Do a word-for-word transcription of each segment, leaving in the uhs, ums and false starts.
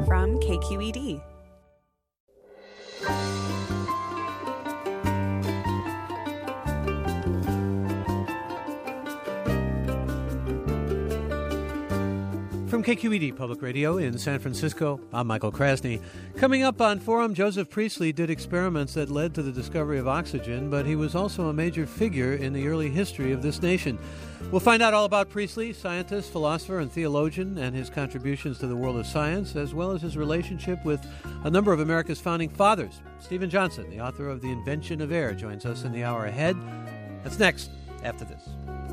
from K Q E D. From K Q E D Public Radio in San Francisco, I'm Michael Krasny. Coming up on Forum, Joseph Priestley did experiments that led to the discovery of oxygen, but he was also a major figure in the early history of this nation. We'll find out all about Priestley, scientist, philosopher, and theologian, and his contributions to the world of science, as well as his relationship with a number of America's founding fathers. Stephen Johnson, the author of The Invention of Air, joins us in the hour ahead. That's next, after this.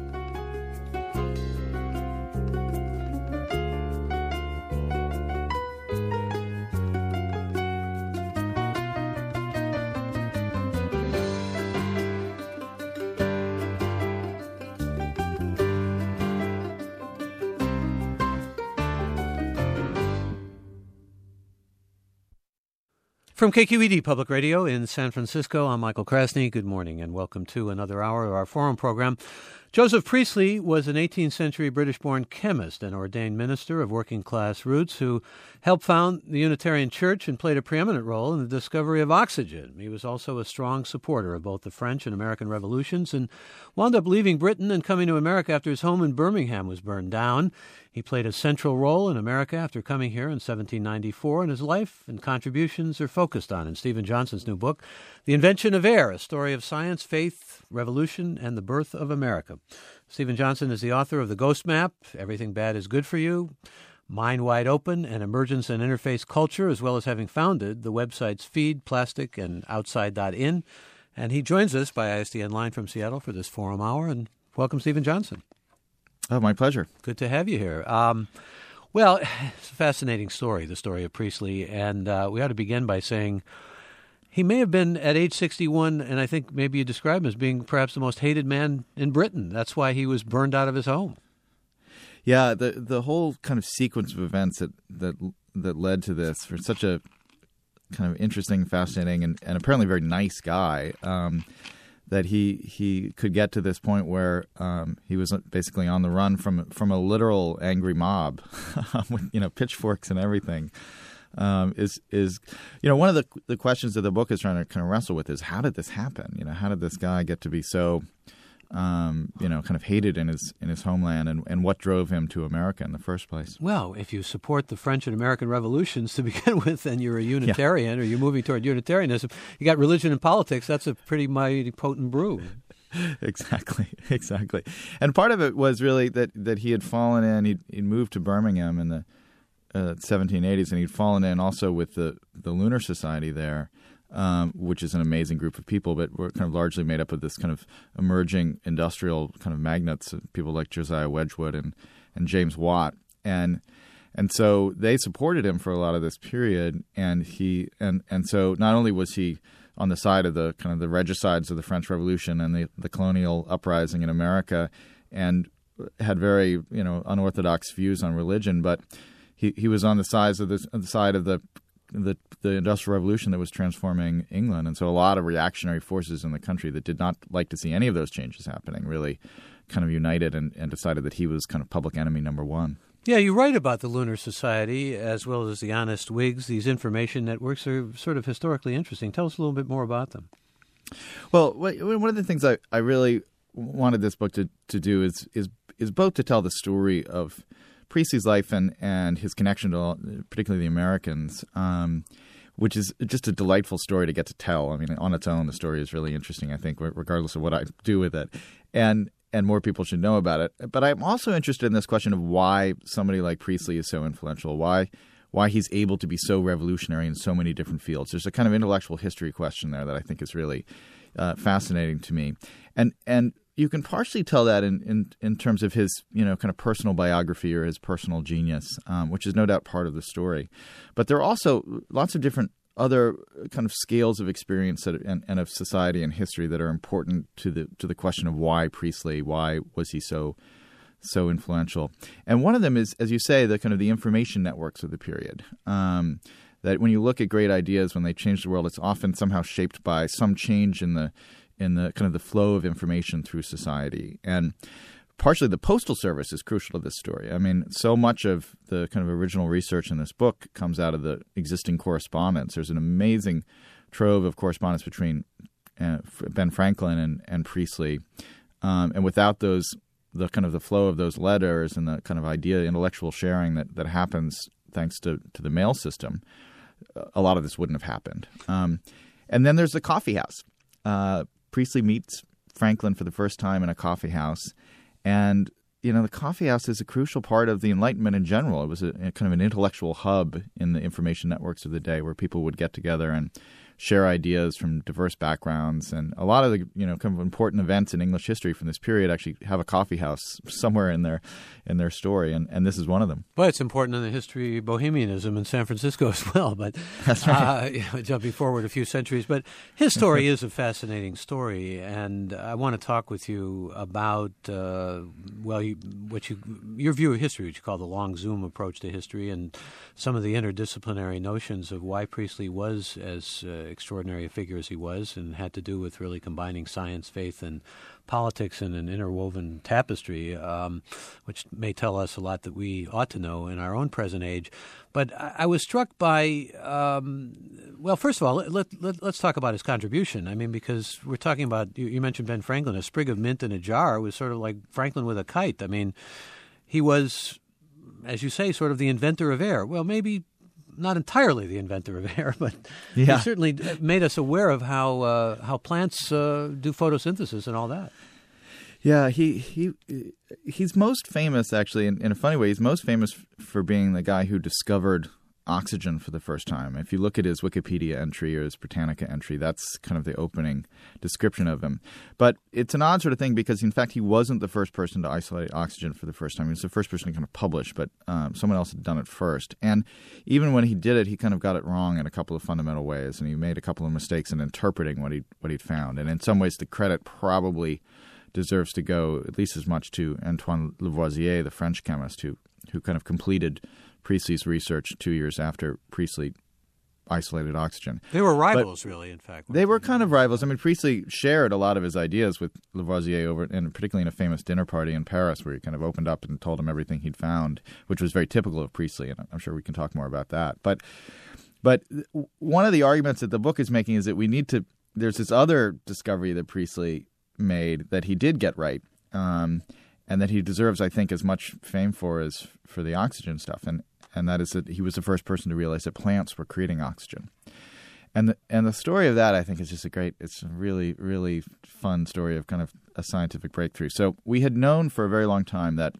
From K Q E D Public Radio in San Francisco, I'm Michael Krasny. Good morning and welcome to another hour of our Forum program. Joseph Priestley was an eighteenth century British-born chemist and ordained minister of working-class roots who helped found the Unitarian Church and played a preeminent role in the discovery of oxygen. He was also a strong supporter of both the French and American revolutions and wound up leaving Britain and coming to America after his home in Birmingham was burned down. He played a central role in America after coming here in seventeen ninety-four, and his life and contributions are focused on in Stephen Johnson's new book, The Invention of Air, a story of science, faith, revolution, and the birth of America. Stephen Johnson is the author of The Ghost Map, Everything Bad is Good for You, Mind Wide Open, and Emergence and Interface Culture, as well as having founded the websites Feed, Plastic, and Outside dot in. And he joins us by I S D N Line from Seattle for this Forum Hour. And welcome, Stephen Johnson. Oh, my pleasure. Good to have you here. Um, well, it's a fascinating story, the story of Priestley, and uh, we ought to begin by saying he may have been at age sixty-one, and I think maybe you describe him as being perhaps the most hated man in Britain. That's why he was burned out of his home. Yeah, the the whole kind of sequence of events that that, that led to this for such a kind of interesting, fascinating, and, and apparently very nice guy, um, that he he could get to this point where um, he was basically on the run from from a literal angry mob with, you know, pitchforks and everything. Um, is is you know one of the the questions that the book is trying to kind of wrestle with is how did this happen? You know, how did this guy get to be so um, you know kind of hated in his in his homeland, and, and what drove him to America in the first place? Well, if you support the French and American revolutions to begin with, and you're a Unitarian yeah. or you're moving toward Unitarianism, you got religion and politics. That's a pretty mighty potent brew. Exactly, exactly. And part of it was really that that he had fallen in. He'd, he'd moved to Birmingham in the Uh, seventeen eighties, and he'd fallen in also with the, the Lunar Society there, um, which is an amazing group of people, but we're kind of largely made up of this kind of emerging industrial kind of magnates, people like Josiah Wedgwood and, and James Watt, and and so they supported him for a lot of this period, and he and and so not only was he on the side of the kind of the regicides of the French Revolution and the, the colonial uprising in America, and had very you know unorthodox views on religion, but He he was on the side of the, the side of the, the the Industrial Revolution that was transforming England, and so a lot of reactionary forces in the country that did not like to see any of those changes happening really kind of united and, and decided that he was kind of public enemy number one. Yeah, you write about the Lunar Society as well as the Honest Whigs. These information networks are sort of historically interesting. Tell us a little bit more about them. Well, one of the things I, I really wanted this book to, to do is is is both to tell the story of Priestley's life and, and his connection to all, particularly the Americans, um, which is just a delightful story to get to tell. I mean, on its own, the story is really interesting, I think, regardless of what I do with it. And and more people should know about it. But I'm also interested in this question of why somebody like Priestley is so influential, why why he's able to be so revolutionary in so many different fields. There's a kind of intellectual history question there that I think is really uh, fascinating to me. And and you can partially tell that in, in, in terms of his, you know, kind of personal biography or his personal genius, um, which is no doubt part of the story. But there are also lots of different other kind of scales of experience that, and, and of society and history that are important to the to the question of why Priestley, why was he so so influential. And one of them is, as you say, the kind of the information networks of the period. Um, that when you look at great ideas, when they change the world, it's often somehow shaped by some change in the in the kind of the flow of information through society. And partially the Postal Service is crucial to this story. I mean, so much of the kind of original research in this book comes out of the existing correspondence. There's an amazing trove of correspondence between uh, Ben Franklin and, and Priestley. Um, and without those, the kind of the flow of those letters and the kind of idea, intellectual sharing that, that happens thanks to, to the mail system, a lot of this wouldn't have happened. Um, and then there's the coffee house. Uh, Priestley meets Franklin for the first time in a coffee house. And, you know, the coffee house is a crucial part of the Enlightenment in general. It was a, a kind of an intellectual hub in the information networks of the day where people would get together and share ideas from diverse backgrounds. And a lot of the, you know, kind of important events in English history from this period actually have a coffee house somewhere in their in their story. And, and this is one of them. Well, it's important in the history of bohemianism in San Francisco as well. But that's right. Uh, you know, jumping forward a few centuries. But his story is a fascinating story. And I want to talk with you about, uh, well, you, what you, your view of history, which you call the long zoom approach to history, and some of the interdisciplinary notions of why Priestley was as uh, extraordinary a figure as he was, and had to do with really combining science, faith, and politics in an interwoven tapestry, um, which may tell us a lot that we ought to know in our own present age. But I, I was struck by, um, well, first of all, let, let, let, let's talk about his contribution. I mean, because we're talking about, you, you mentioned Ben Franklin, a sprig of mint in a jar was sort of like Franklin with a kite. I mean, he was, as you say, sort of the inventor of air. Well, maybe not entirely the inventor of air, but yeah. he certainly made us aware of how uh, how plants uh, do photosynthesis and all that. Yeah, he he he's most famous, actually, in, in a funny way. He's most famous for being the guy who discovered oxygen for the first time. If you look at his Wikipedia entry or his Britannica entry, that's kind of the opening description of him. But it's an odd sort of thing because, in fact, he wasn't the first person to isolate oxygen for the first time. He was the first person to kind of publish, but um, someone else had done it first. And even when he did it, he kind of got it wrong in a couple of fundamental ways, and he made a couple of mistakes in interpreting what he what he'd found. And in some ways, the credit probably deserves to go at least as much to Antoine Lavoisier, the French chemist, who who kind of completed Priestley's research two years after Priestley isolated oxygen. They were rivals, but really, in fact. They were kind of rivals. I mean, Priestley shared a lot of his ideas with Lavoisier over, and particularly in a famous dinner party in Paris where he kind of opened up and told him everything he'd found, which was very typical of Priestley, and I'm sure we can talk more about that. But, but one of the arguments that the book is making is that we need to – there's this other discovery that Priestley made that he did get right, um, and that he deserves, I think, as much fame for as for the oxygen stuff. And and that is that he was the first person to realize that plants were creating oxygen. And the, and the story of that, I think, is just a great – it's a really, really fun story of kind of a scientific breakthrough. So we had known for a very long time that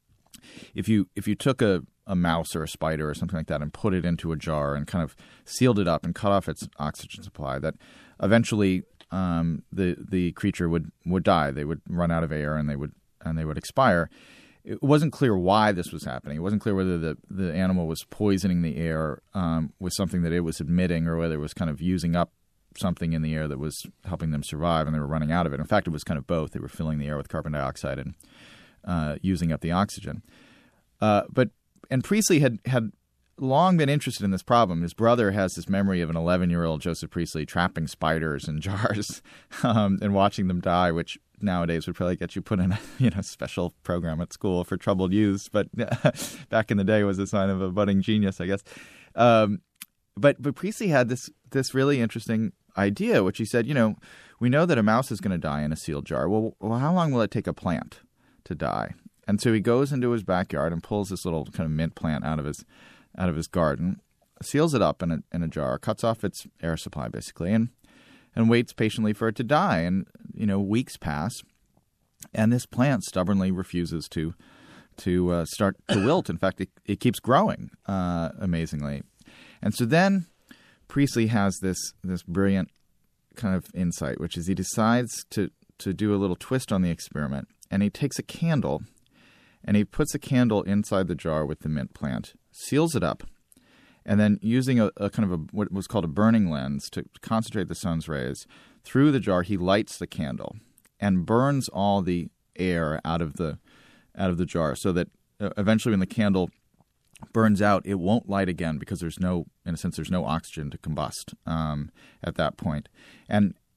if you if you took a, a mouse or a spider or something like that and put it into a jar and kind of sealed it up and cut off its oxygen supply, that eventually um, the the creature would, would die. They would run out of air and they would and they would expire. It wasn't clear why this was happening. It wasn't clear whether the, the animal was poisoning the air um, with something that it was emitting or whether it was kind of using up something in the air that was helping them survive and they were running out of it. In fact, it was kind of both. They were filling the air with carbon dioxide and uh, using up the oxygen. Uh, but and Priestley had, had long been interested in this problem. His brother has this memory of an eleven-year-old Joseph Priestley trapping spiders in jars um, and watching them die, which nowadays would probably get you put in a you know special program at school for troubled youths, but back in the day was a sign of a budding genius, I guess. Um, but but Priestley had this this really interesting idea, which he said, you know, we know that a mouse is going to die in a sealed jar. Well, well, how long will it take a plant to die? And so he goes into his backyard and pulls this little kind of mint plant out of his out of his garden, seals it up in a in a jar, cuts off its air supply basically, and and waits patiently for it to die. And, you know, weeks pass, and this plant stubbornly refuses to to uh, start to wilt. In fact, it, it keeps growing uh, amazingly. And so then Priestley has this this brilliant kind of insight, which is he decides to, to do a little twist on the experiment. And he takes a candle, and he puts a candle inside the jar with the mint plant, seals it up, and then using a, a kind of a what was called a burning lens to concentrate the sun's rays through the jar, he lights the candle and burns all the air out of the out of the jar, so that uh, eventually, when the candle burns out, it won't light again because there's no, in a sense, there's no oxygen to combust um, at that point. And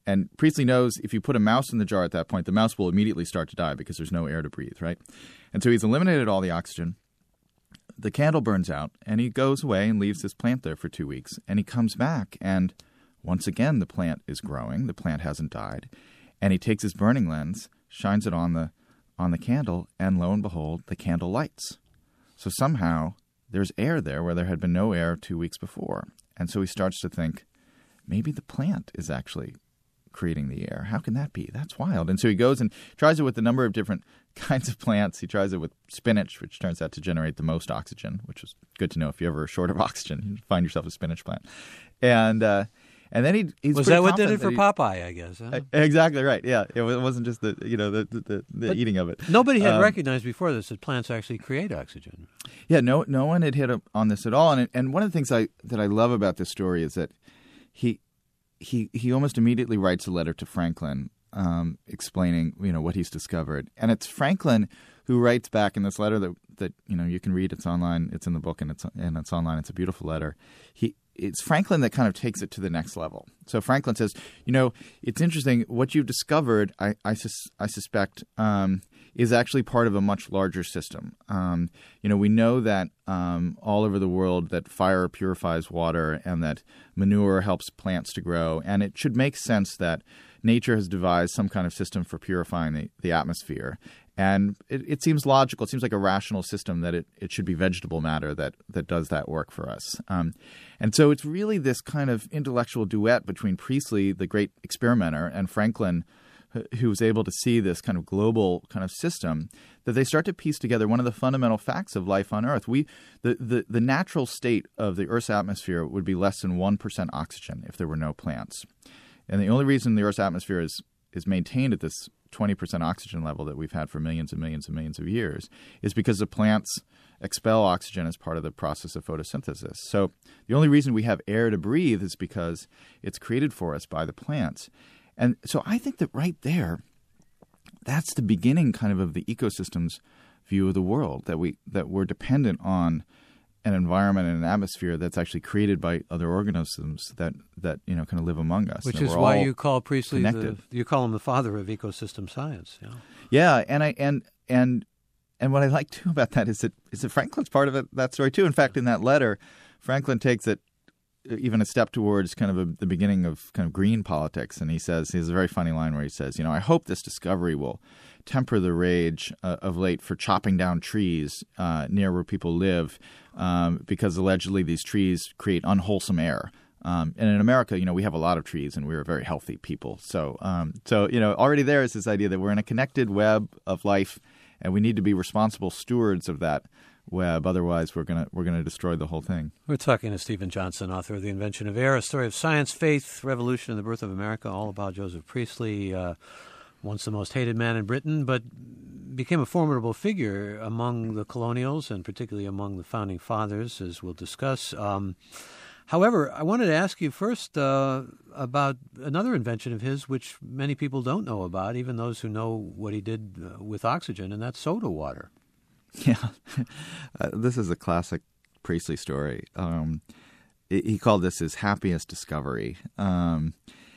and Priestley knows if you put a mouse in the jar at that point, the mouse will immediately start to die because there's no air to breathe, right? And so he's eliminated all the oxygen. The candle burns out, and he goes away and leaves this plant there for two weeks. And he comes back, and once again the plant is growing. The plant hasn't died. And he takes his burning lens, shines it on the on the candle, and lo and behold, the candle lights. So somehow there's air there where there had been no air two weeks before. And so he starts to think, maybe the plant is actually creating the air. How can that be? That's wild. And so he goes and tries it with a number of different kinds of plants. He tries it with spinach, which turns out to generate the most oxygen, which is good to know if you're ever short of oxygen. You find yourself a spinach plant. And uh, and then he he's was that what did it for he, Popeye? I guess. Huh? Exactly right. Yeah, it wasn't just the you know the the, the eating of it. Nobody had um, recognized before this that plants actually create oxygen. Yeah, no no one had hit on this at all. And and one of the things I that I love about this story is that he he he almost immediately writes a letter to Franklin um, explaining you know what he's discovered, and it's Franklin who writes back in this letter that that you know you can read. It's online. It's in the book, and it's and it's online. It's a beautiful letter. He. It's Franklin that kind of takes it to the next level. So Franklin says, you know, it's interesting. What you've discovered, I, I, sus- I suspect, um, is actually part of a much larger system. Um, you know, we know that um, all over the world that fire purifies water and that manure helps plants to grow. And it should make sense that nature has devised some kind of system for purifying the, the atmosphere. And it, it seems logical. It seems like a rational system that it, it should be vegetable matter that, that does that work for us. Um, and so it's really this kind of intellectual duet between Priestley, the great experimenter, and Franklin, who was able to see this kind of global kind of system, that they start to piece together one of the fundamental facts of life on Earth. We the, the, the natural state of the Earth's atmosphere would be less than one percent oxygen if there were no plants. And the only reason the Earth's atmosphere is is maintained at this twenty percent oxygen level that we've had for millions and millions and millions of years is because the plants expel oxygen as part of the process of photosynthesis. So the only reason we have air to breathe is because it's created for us by the plants. And so I think that right there, that's the beginning kind of of the ecosystem's view of the world, that we that we're dependent on an environment and an atmosphere that's actually created by other organisms that, that you know kind of live among us. Which is why you call Priestley the, you call him the father of ecosystem science. Yeah, yeah, and I and and and what I like too about that is that is that Franklin's part of it, that story too. In fact, in that letter, Franklin takes it even a step towards kind of a, the beginning of kind of green politics, and he says he has a very funny line where he says, you know, I hope this discovery will temper the rage uh, of late for chopping down trees uh, near where people live, um, because allegedly these trees create unwholesome air. Um, and in America, you know, we have a lot of trees and we're very healthy people. So, um, so you know, already there is this idea that we're in a connected web of life, and we need to be responsible stewards of that web. Otherwise, we're gonna we're gonna destroy the whole thing. We're talking to Stephen Johnson, author of The Invention of Air: A Story of Science, Faith, Revolution, and the Birth of America, all about Joseph Priestley, uh, once the most hated man in Britain, but became a formidable figure among the colonials and particularly among the founding fathers, as we'll discuss. Um, however, I wanted to ask you first uh, about another invention of his, which many people don't know about, even those who know what he did uh, with oxygen, and that's soda water. Yeah, uh, this is a classic Priestley story. Um, it, he called this his happiest discovery. Um,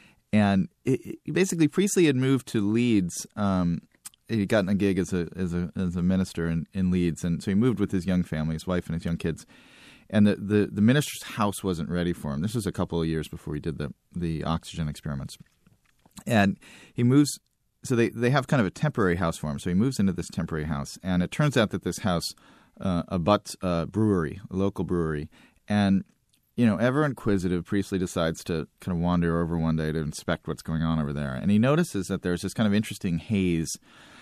and it, it, basically, Priestley had moved to Leeds. Um, he'd gotten a gig as a as a as a minister in, in Leeds, and so he moved with his young family, his wife and his young kids. And the, the, the minister's house wasn't ready for him. This was a couple of years before he did the the oxygen experiments. And he moves. So they, they have kind of a temporary house for him. So he moves into this temporary house. And it turns out that this house uh, abuts a brewery, a local brewery. And, you know, ever inquisitive, Priestley decides to kind of wander over one day to inspect what's going on over there. And he notices that there's this kind of interesting haze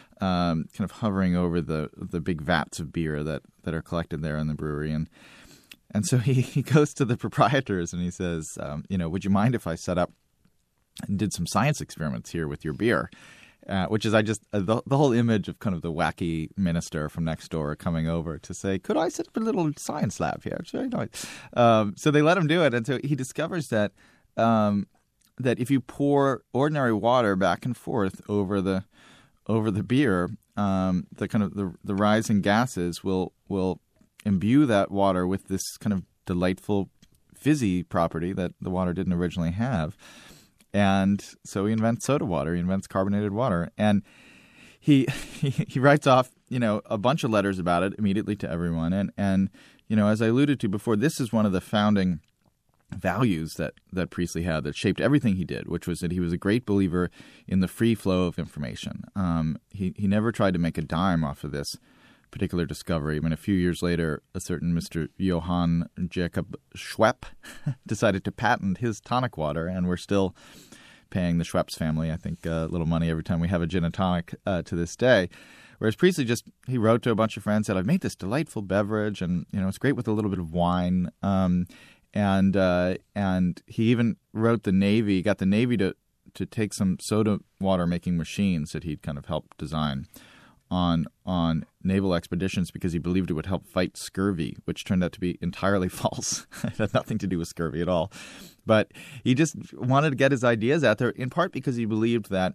um, kind of hovering over the the big vats of beer that, that are collected there in the brewery. And and so he, he goes to the proprietors and he says, um, you know, would you mind if I set up and did some science experiments here with your beer? Uh, which is I just uh, the, the whole image of kind of the wacky minister from next door coming over to say, could I set up a little science lab here? It's very nice. Um, so they let him do it. And so he discovers that um, that if you pour ordinary water back and forth over the over the beer, um, the kind of the, the rising gases will will imbue that water with this kind of delightful fizzy property that the water didn't originally have. and so he invents soda water. He invents carbonated water, and he he, he writes off you know a bunch of letters about it immediately to everyone. And and you know as I alluded to before, this is one of the founding values that, that Priestley had that shaped everything he did, which was that he was a great believer in the free flow of information. Um, he, he never tried to make a dime off of this particular discovery. I mean, a few years later, a certain Mister Johann Jacob Schwepp decided to patent his tonic water, and we're still paying the Schweppes family, I think, a uh, little money every time we have a gin and tonic uh, to this day. Whereas Priestley just, he wrote to a bunch of friends, said, I've made this delightful beverage, and, you know, it's great with a little bit of wine. Um, And uh, and he even wrote the Navy, got the Navy to, to take some soda water making machines that he'd kind of helped design on on naval expeditions because he believed it would help fight scurvy, which turned out to be entirely false. It had nothing to do with scurvy at all. But he just wanted to get his ideas out there, in part because he believed that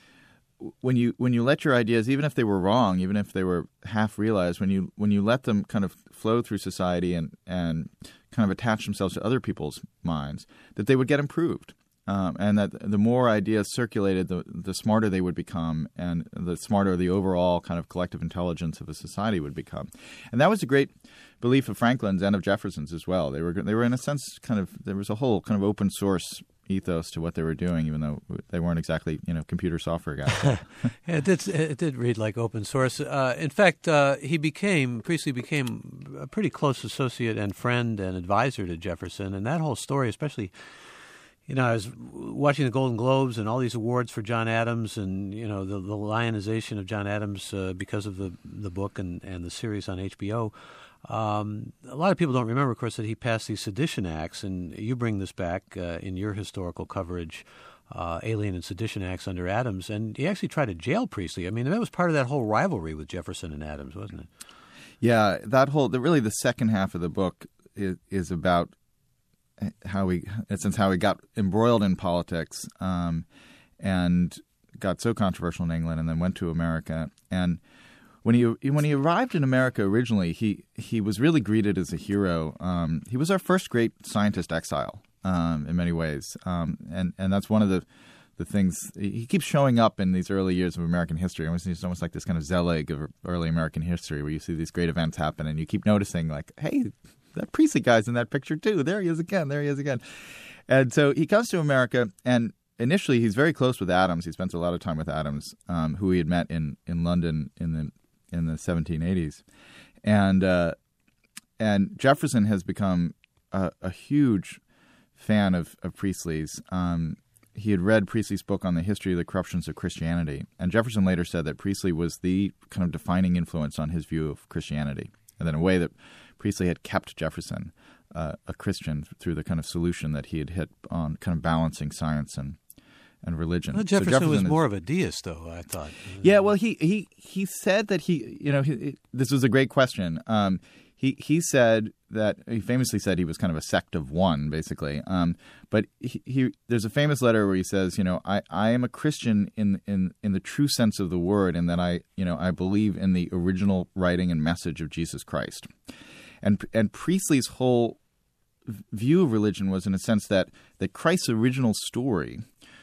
when you when you let your ideas, even if they were wrong, even if they were half realized, when you when you let them kind of flow through society and and kind of attach themselves to other people's minds, that they would get improved, um, and that the more ideas circulated, the the smarter they would become, and the smarter the overall kind of collective intelligence of a society would become. And that was a great belief of Franklin's and of Jefferson's as well. They were they were in a sense kind of there was a whole kind of open source ethos to what they were doing, even though they weren't exactly, you know, computer software guys. Yeah, it did, it did read like open source. Uh, in fact, uh, he became, Priestley became a pretty close associate and friend and advisor to Jefferson. And that whole story, especially, you know, I was watching the Golden Globes and all these awards for John Adams and, you know, the, the lionization of John Adams uh, because of the, the book and, and the series on H B O. Um, a lot of people don't remember, of course, that he passed these sedition acts, and you bring this back uh, in your historical coverage, uh, Alien and Sedition Acts under Adams, and he actually tried to jail Priestley. I mean, that was part of that whole rivalry with Jefferson and Adams, wasn't it? Yeah, that whole the, really the second half of the book is, is about how he, in a sense, how he got embroiled in politics um, and got so controversial in England, and then went to America. And When he when he arrived in America originally, he, he was really greeted as a hero. Um, he was our first great scientist exile um, in many ways, um, and and that's one of the the things. He keeps showing up in these early years of American history. It's almost like this kind of Zelig of early American history, where you see these great events happen, and you keep noticing, like, hey, that Priestley guy's in that picture too. There he is again. There he is again. And so he comes to America, and initially he's very close with Adams. He spends a lot of time with Adams, um, who he had met in, in London in the in the seventeen eighties. And uh, and Jefferson has become a, a huge fan of, of Priestley's. Um, he had read Priestley's book on the history of the corruptions of Christianity. And Jefferson later said that Priestley was the kind of defining influence on his view of Christianity. And in a way that Priestley had kept Jefferson uh, a Christian through the kind of solution that he had hit on kind of balancing science and and religion. Well, Jefferson, so Jefferson was is, more of a deist, though, I thought. Yeah, well, he he he said that he, you know, he, this was a great question. Um, he he said that he famously said he was kind of a sect of one, basically. Um, but he, he there's a famous letter where he says, you know, I, I am a Christian in, in in the true sense of the word, and that I, you know, I believe in the original writing and message of Jesus Christ. And and Priestley's whole view of religion was in a sense that that Christ's original story,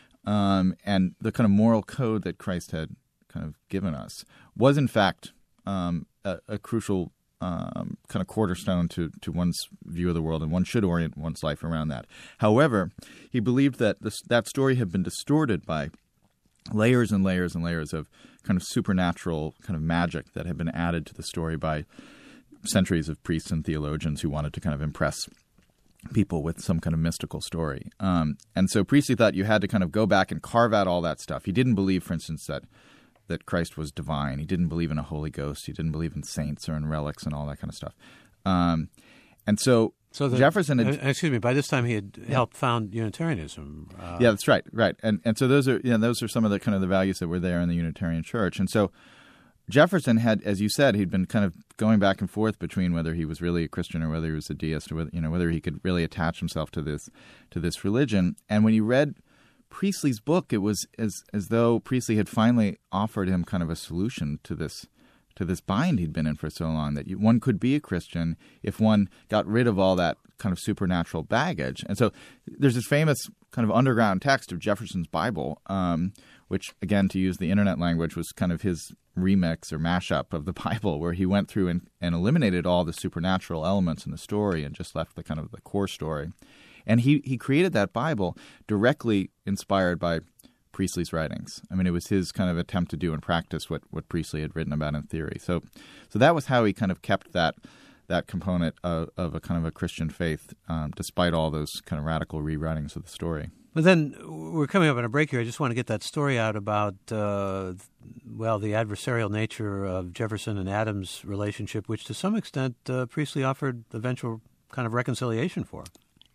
Um, and the kind of moral code that Christ had kind of given us was, in fact, um, a, a crucial um, kind of cornerstone to, to one's view of the world, and one should orient one's life around that. However, he believed that this, that story had been distorted by layers and layers and layers of kind of supernatural kind of magic that had been added to the story by centuries of priests and theologians who wanted to kind of impress people with some kind of mystical story. Um, and so Priestley thought you had to kind of go back and carve out all that stuff. He didn't believe, for instance, that that Christ was divine. He didn't believe in a Holy Ghost. He didn't believe in saints or in relics and all that kind of stuff. Um, and so, so the, Jefferson had, uh, excuse me, by this time he had yeah. helped found Unitarianism. Uh, yeah, that's right, right. And and so those are you know, those are some of the kind of the values that were there in the Unitarian Church. And so Jefferson had, as you said, he'd been kind of going back and forth between whether he was really a Christian or whether he was a deist, or whether, you know, whether he could really attach himself to this to this religion. And when you read Priestley's book, it was as as though Priestley had finally offered him kind of a solution to this to this bind he'd been in for so long, that you, one could be a Christian if one got rid of all that kind of supernatural baggage. And so there's this famous kind of underground text of Jefferson's Bible, um, which, again, to use the internet language, was kind of his remix or mashup of the Bible, where he went through and, and eliminated all the supernatural elements in the story and just left the kind of the core story. And he, he created that Bible directly inspired by Priestley's writings. I mean, it was his kind of attempt to do in practice what, what Priestley had written about in theory. So so that was how he kind of kept that that component of, of a kind of a Christian faith, um, despite all those kind of radical rewritings of the story. But then we're coming up on a break here. I just want to get that story out about, uh, well, the adversarial nature of Jefferson and Adams' relationship, which to some extent uh, Priestley offered eventual kind of reconciliation for.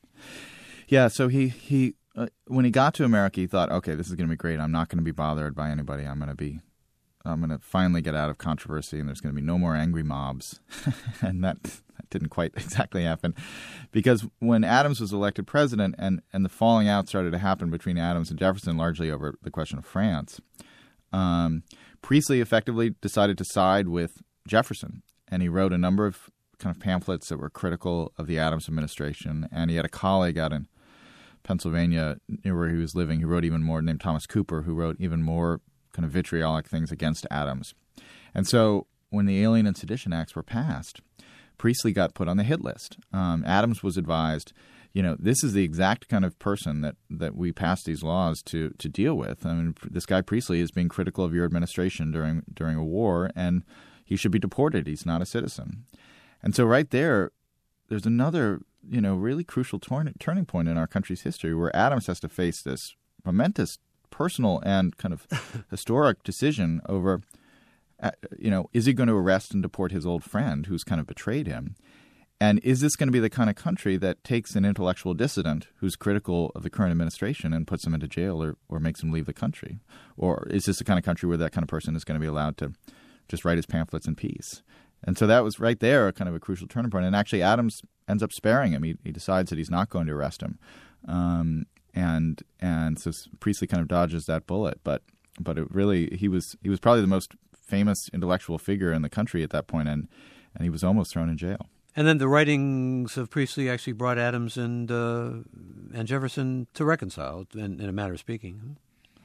Yeah, so he... he Uh, when he got to America, he thought, okay, this is going to be great. I'm not going to be bothered by anybody. I'm going to be, I'm going to finally get out of controversy, and there's going to be no more angry mobs. And that, that didn't quite exactly happen, because when Adams was elected president, and, and the falling out started to happen between Adams and Jefferson, largely over the question of France, um, Priestley effectively decided to side with Jefferson, and he wrote a number of kind of pamphlets that were critical of the Adams administration. And he had a colleague out in Pennsylvania, near where he was living, who wrote even more, named Thomas Cooper, who wrote even more kind of vitriolic things against Adams. And so when the Alien and Sedition Acts were passed, Priestley got put on the hit list. Um, Adams was advised, you know, this is the exact kind of person that, that we passed these laws to to deal with. I mean, this guy Priestley is being critical of your administration during during a war, and he should be deported. He's not a citizen. And so right there, there's another, you know, really crucial turn, turning point in our country's history, where Adams has to face this momentous personal and kind of historic decision over, uh, you know, is he going to arrest and deport his old friend who's kind of betrayed him? And is this going to be the kind of country that takes an intellectual dissident who's critical of the current administration and puts him into jail or, or makes him leave the country? Or is this the kind of country where that kind of person is going to be allowed to just write his pamphlets in peace? And so that was right there kind of a crucial turning point. And actually Adams ends up sparing him. He, he decides that he's not going to arrest him. Um, and and so Priestley kind of dodges that bullet. But but it really he was he was probably the most famous intellectual figure in the country at that point, and, and he was almost thrown in jail. And then the writings of Priestley actually brought Adams and uh, and Jefferson to reconcile, in, in a matter of speaking.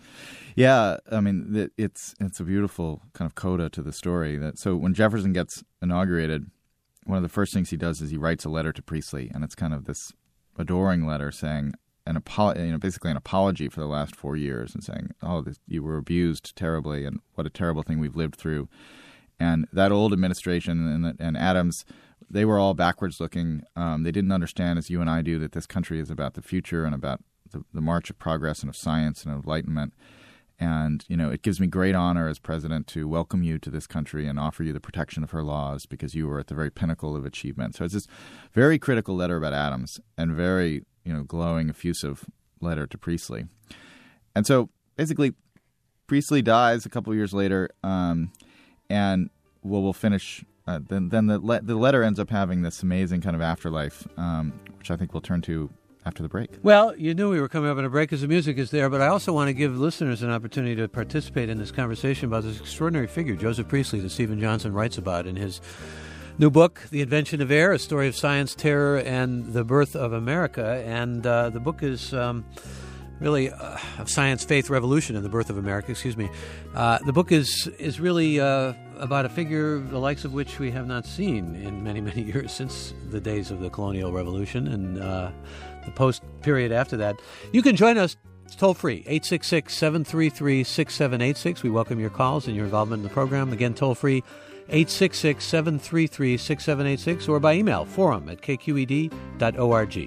Yeah, I mean, it's it's a beautiful kind of coda to the story. That so when Jefferson gets inaugurated, one of the first things he does is he writes a letter to Priestley, and it's kind of this adoring letter saying an apolo- you know, basically an apology for the last four years, and saying, "Oh, this, you were abused terribly, and what a terrible thing we've lived through." And that old administration and and Adams, they were all backwards looking. Um, they didn't understand, as you and I do, that this country is about the future and about the, the march of progress and of science and of enlightenment. And, you know, it gives me great honor as president to welcome you to this country and offer you the protection of her laws because you were at the very pinnacle of achievement. So it's this very critical letter about Adams and very, you know, glowing, effusive letter to Priestley. And so basically Priestley dies a couple of years later, um, and well, we'll finish. Uh, then then the, le- the letter ends up having this amazing kind of afterlife, um, which I think we'll turn to after the break. Well, you knew we were coming up on a break because the music is there, but I also want to give listeners an opportunity to participate in this conversation about this extraordinary figure, Joseph Priestley, that Stephen Johnson writes about in his new book, The Invention of Air, A Story of Science, Terror, and the Birth of America. And uh, the book is um, really uh, of science, faith, revolution, and the birth of America, excuse me. Uh, the book is, is really uh, about a figure the likes of which we have not seen in many, many years since the days of the colonial revolution and uh, the post-period after that. You can join us toll-free, eight six six, seven three three, six seven eight six. We welcome your calls and your involvement in the program. Again, toll-free, eight six six, seven three three, six seven eight six, or by email, forum at k q e d dot org.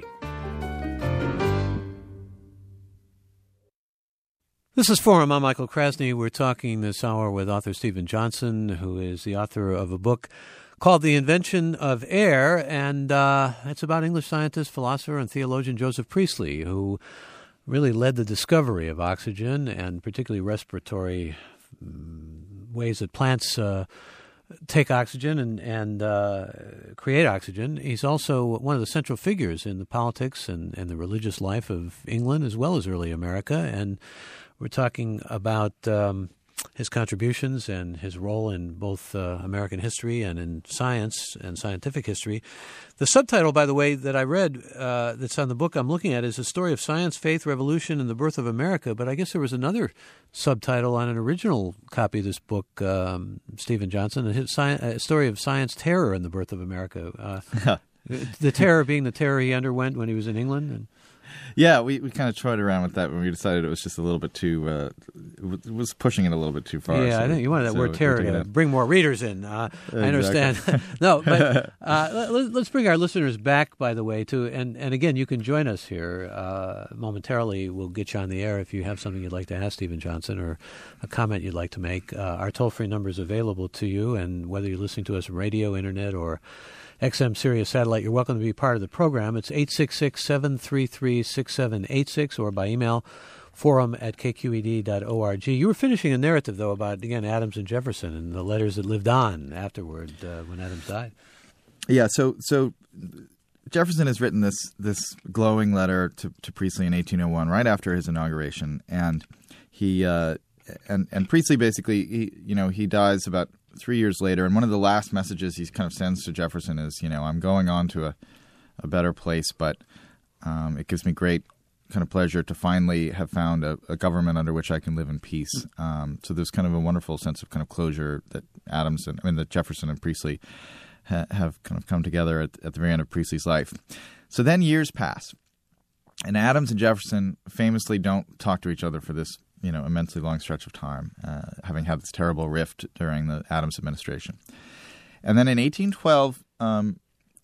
This is Forum. I'm Michael Krasny. We're talking this hour with author Stephen Johnson, who is the author of a book called The Invention of Air, and uh, it's about English scientist, philosopher, and theologian Joseph Priestley, who really led the discovery of oxygen and particularly respiratory um, ways that plants uh, take oxygen and, and uh, create oxygen. He's also one of the central figures in the politics and, and the religious life of England as well as early America, and we're talking about um, his contributions and his role in both uh, American history and in science and scientific history. The subtitle, by the way, that I read uh, that's on the book I'm looking at is A Story of Science, Faith, Revolution, and the Birth of America. But I guess there was another subtitle on an original copy of this book, um, Stephen Johnson, a, sci- a Story of Science, Terror, and the Birth of America. Uh, the terror being the terror he underwent when he was in England. And Yeah, we, we kind of toyed around with that when we decided it was just a little bit too uh, – it was pushing it a little bit too far. Yeah, so I think you wanted that so word terror to it. bring more readers in. Uh, Exactly. I understand. No, but uh, let, let's bring our listeners back, by the way, too. And, and again, you can join us here uh, momentarily. We'll get you on the air if you have something you'd like to ask Stephen Johnson or a comment you'd like to make. Uh, our toll-free number is available to you, and whether you're listening to us on radio, internet, or X M Sirius Satellite, you're welcome to be part of the program. It's eight six six, seven three three, six seven eight six or by email, forum at k q e d dot org. You were finishing a narrative, though, about, again, Adams and Jefferson and the letters that lived on afterward uh, when Adams died. Yeah, so so Jefferson has written this this glowing letter to, to Priestley in eighteen oh one, right after his inauguration, and he uh, and and Priestley basically, he, you know, he dies about three years later, and one of the last messages he kind of sends to Jefferson is, you know, I'm going on to a, a better place, but um, it gives me great kind of pleasure to finally have found a, a government under which I can live in peace. Um, so there's kind of a wonderful sense of kind of closure that Adams and I mean that Jefferson and Priestley ha- have kind of come together at, at the very end of Priestley's life. So then years pass, and Adams and Jefferson famously don't talk to each other for this, you know, immensely long stretch of time, uh, having had this terrible rift during the Adams administration. And then in eighteen twelve, um,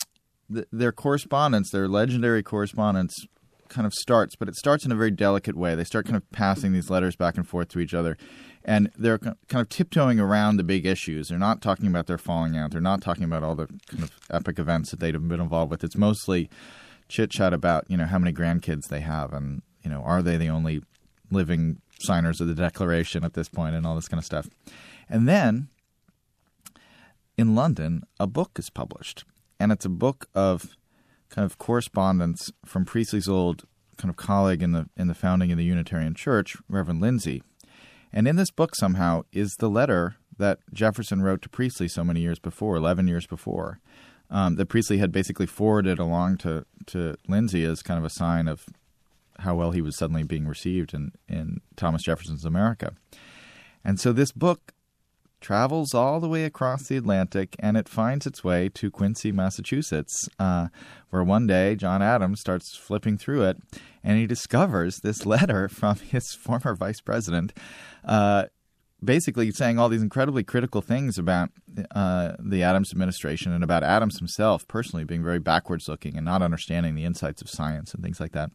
th- their correspondence, their legendary correspondence, kind of starts, but it starts in a very delicate way. They start kind of passing these letters back and forth to each other, and they're kind of tiptoeing around the big issues. They're not talking about their falling out. They're not talking about all the kind of epic events that they've been involved with. It's mostly chit-chat about, you know, how many grandkids they have and, you know, are they the only living signers of the Declaration at this point and all this kind of stuff. And then in London, a book is published, and it's a book of kind of correspondence from Priestley's old kind of colleague in the in the founding of the Unitarian Church, Reverend Lindsay. And in this book somehow is the letter that Jefferson wrote to Priestley so many years before, eleven years before, um, that Priestley had basically forwarded along to, to Lindsay as kind of a sign of how well he was suddenly being received in, in Thomas Jefferson's America. And so this book travels all the way across the Atlantic, and it finds its way to Quincy, Massachusetts, uh, where one day John Adams starts flipping through it, and he discovers this letter from his former vice president, uh, basically saying all these incredibly critical things about uh, the Adams administration and about Adams himself personally being very backwards looking and not understanding the insights of science and things like that.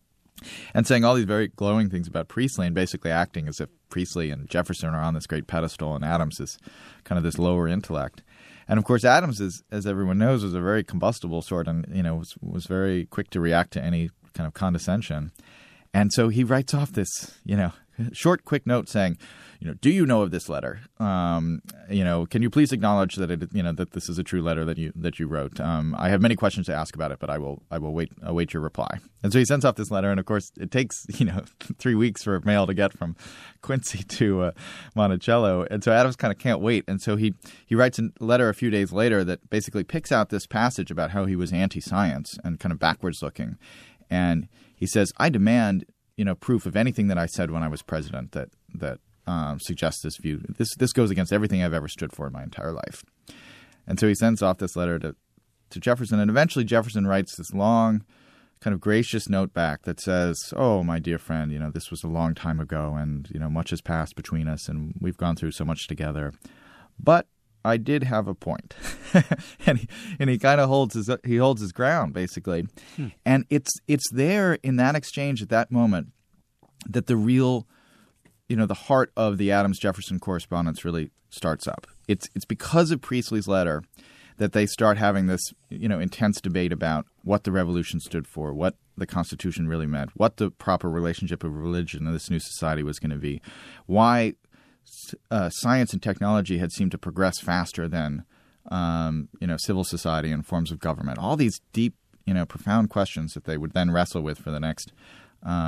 And saying all these very glowing things about Priestley and basically acting as if Priestley and Jefferson are on this great pedestal and Adams is kind of this lower intellect. And, of course, Adams, is, as everyone knows, was a very combustible sort and, you know, was, was very quick to react to any kind of condescension. And so he writes off this, you know, short, quick note saying, you know, do you know of this letter? Um, you know, can you please acknowledge that it, you know, that this is a true letter that you that you wrote? Um, I have many questions to ask about it, but I will I will wait await your reply. And so he sends off this letter, and of course, it takes you know three weeks for mail to get from Quincy to uh, Monticello, and so Adams kind of can't wait, and so he he writes a letter a few days later that basically picks out this passage about how he was anti-science and kind of backwards looking, and he says, I demand you know proof of anything that I said when I was president that that. Um, suggests this view. This this goes against everything I've ever stood for in my entire life. And so he sends off this letter to, to Jefferson, and eventually Jefferson writes this long, kind of gracious note back that says, oh, my dear friend, you know, this was a long time ago, and, you know, much has passed between us, and we've gone through so much together. But I did have a point. and he, and he kind of holds his he holds his ground, basically. Hmm. And it's it's there in that exchange at that moment that the real you know, the heart of the Adams-Jefferson correspondence really starts up. It's it's because of Priestley's letter that they start having this, you know, intense debate about what the revolution stood for, what the Constitution really meant, what the proper relationship of religion in this new society was going to be, why uh, science and technology had seemed to progress faster than, um, you know, civil society and forms of government. All these deep, you know, profound questions that they would then wrestle with for the next um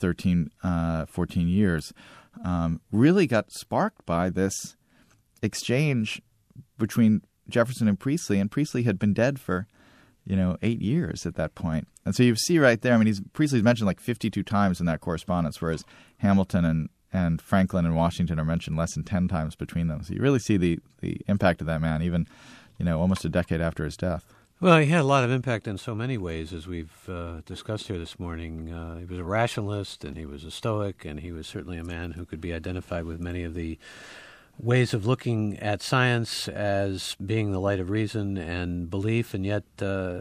thirteen, uh, fourteen years, um, really got sparked by this exchange between Jefferson and Priestley, and Priestley had been dead for, you know, eight years at that point. And so you see right there, I mean, he's, Priestley's mentioned like fifty-two times in that correspondence, whereas Hamilton and, and Franklin and Washington are mentioned less than ten times between them. So you really see the, the impact of that man, even, you know, almost a decade after his death. Well, he had a lot of impact in so many ways, as we've uh, discussed here this morning. Uh, he was a rationalist, and he was a Stoic, and he was certainly a man who could be identified with many of the ways of looking at science as being the light of reason and belief, and yet uh,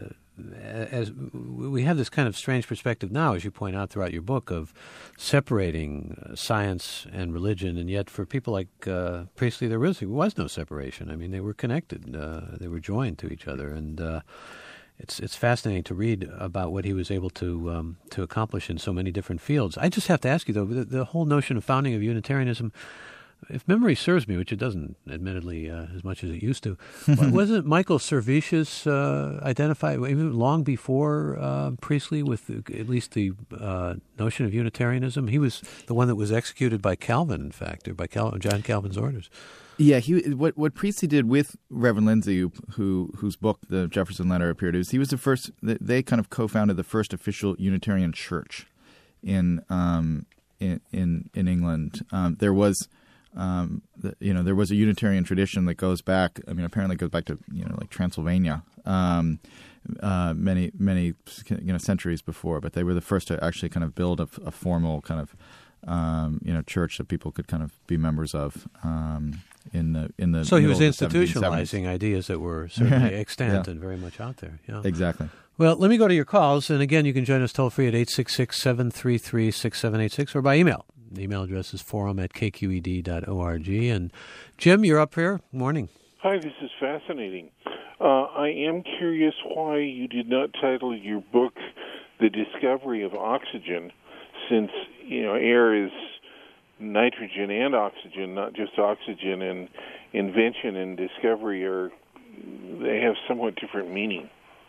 as we have this kind of strange perspective now, as you point out throughout your book, of separating uh, science and religion, and yet for people like uh, Priestley, there really was no separation. I mean, they were connected. Uh, they were joined to each other, and uh, it's it's fascinating to read about what he was able to um, to accomplish in so many different fields. I just have to ask you, though, the, the whole notion of founding of Unitarianism, if memory serves me, which it doesn't, admittedly, uh, as much as it used to, wasn't Michael Servetius uh, identified even long before uh, Priestley with the, at least the uh, notion of Unitarianism? He was the one that was executed by Calvin, in fact, or by Cal- John Calvin's orders. Yeah, he what what Priestley did with Reverend Lindsay, who whose book the Jefferson Letter appeared, is he was the first. They kind of co-founded the first official Unitarian church in um, in, in in England. Um, there was. Um, the, you know, there was a Unitarian tradition that goes back. I mean, apparently, it goes back to you know, like Transylvania, um, uh, many, many you know centuries before. But they were the first to actually kind of build a, a formal kind of um, you know church that people could kind of be members of um, in the in the. So he was institutionalizing seventeen seventies. Ideas that were certainly extant yeah. and very much out there. Yeah, exactly. Well, let me go to your calls, and again, you can join us toll free at eight six six, seven three three, six seven eight six or by email. The email address is forum at k q e d dot org. And Jim, you're up here. Morning. Hi, this is fascinating. Uh, I am curious why you did not title your book The Discovery of Oxygen, since, you know, air is nitrogen and oxygen, not just oxygen, and invention and discovery are, they have somewhat different meaning.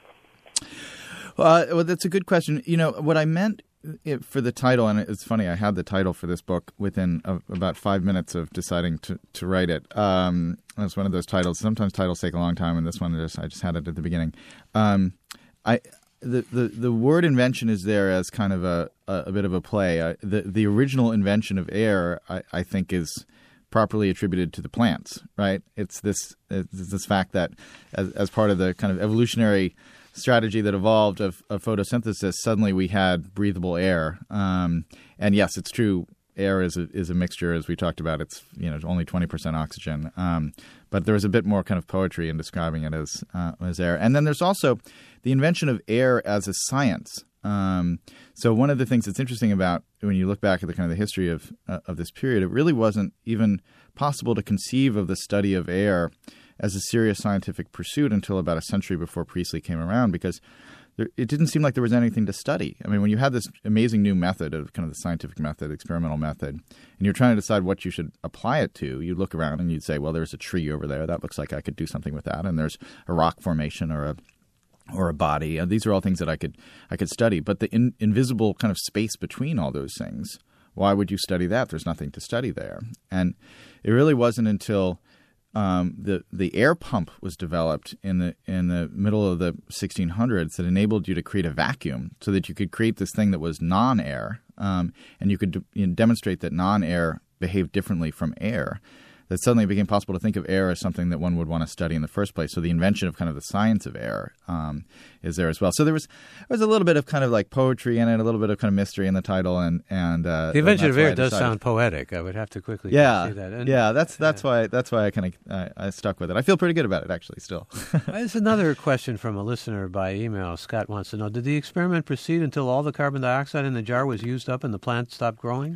Uh, well, that's a good question. You know, what I meant It, for the title, and it's funny, I had the title for this book within uh, about five minutes of deciding to, to write it. Um, it was one of those titles. Sometimes titles take a long time, and this one, just, I just had it at the beginning. Um, I the, the the word invention is there as kind of a, a, a bit of a play. I, the the original invention of air, I, I think, is properly attributed to the plants. Right? It's this it's this fact that as, as part of the kind of evolutionary strategy that evolved of, of photosynthesis, suddenly we had breathable air. Um, and yes, it's true. Air is a, is a mixture, as we talked about. It's you know only twenty percent oxygen. Um, but there was a bit more kind of poetry in describing it as uh, as air. And then there's also the invention of air as a science. Um, so one of the things that's interesting about when you look back at the kind of the history of uh, of this period, it really wasn't even possible to conceive of the study of air as a serious scientific pursuit until about a century before Priestley came around, because there, it didn't seem like there was anything to study. I mean, when you had this amazing new method of kind of the scientific method, experimental method, and you're trying to decide what you should apply it to, you'd look around and you'd say, well, there's a tree over there. That looks like I could do something with that. And there's a rock formation or a or a body. And these are all things that I could I could study. But the in, invisible kind of space between all those things, why would you study that? There's nothing to study there. And it really wasn't until Um, the the air pump was developed in the in the middle of the sixteen hundreds that enabled you to create a vacuum, so that you could create this thing that was non-air, um, and you could de- you know, demonstrate that non-air behaved differently from air. That suddenly it became possible to think of air as something that one would want to study in the first place. So the invention of kind of the science of air um, is there as well. So there was there was a little bit of kind of like poetry in it, a little bit of kind of mystery in the title, and and uh, the invention of air does decided. sound poetic. I would have to quickly yeah, say that. And, yeah. That's that's uh, why that's why I kind of uh, I stuck with it. I feel pretty good about it actually. Still, there's another question from a listener by email. Scott wants to know: did the experiment proceed until all the carbon dioxide in the jar was used up and the plant stopped growing?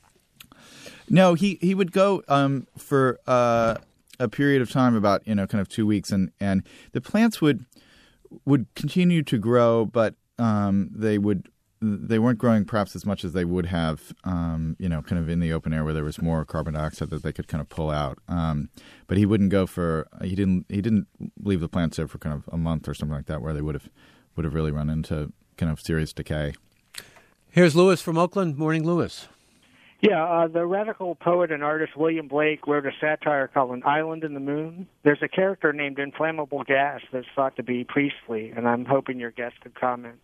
No, he, he would go um, for uh, a period of time, about you know, kind of two weeks, and, and the plants would would continue to grow, but um, they would they weren't growing perhaps as much as they would have, um, you know, kind of in the open air where there was more carbon dioxide that they could kind of pull out. Um, but he wouldn't go for he didn't he didn't leave the plants there for kind of a month or something like that, where they would have would have really run into kind of serious decay. Here's Lewis from Oakland. Morning, Lewis. Yeah, uh, the radical poet and artist William Blake wrote a satire called An Island in the Moon. There's a character named Inflammable Gas that's thought to be Priestley, and I'm hoping your guest could comment.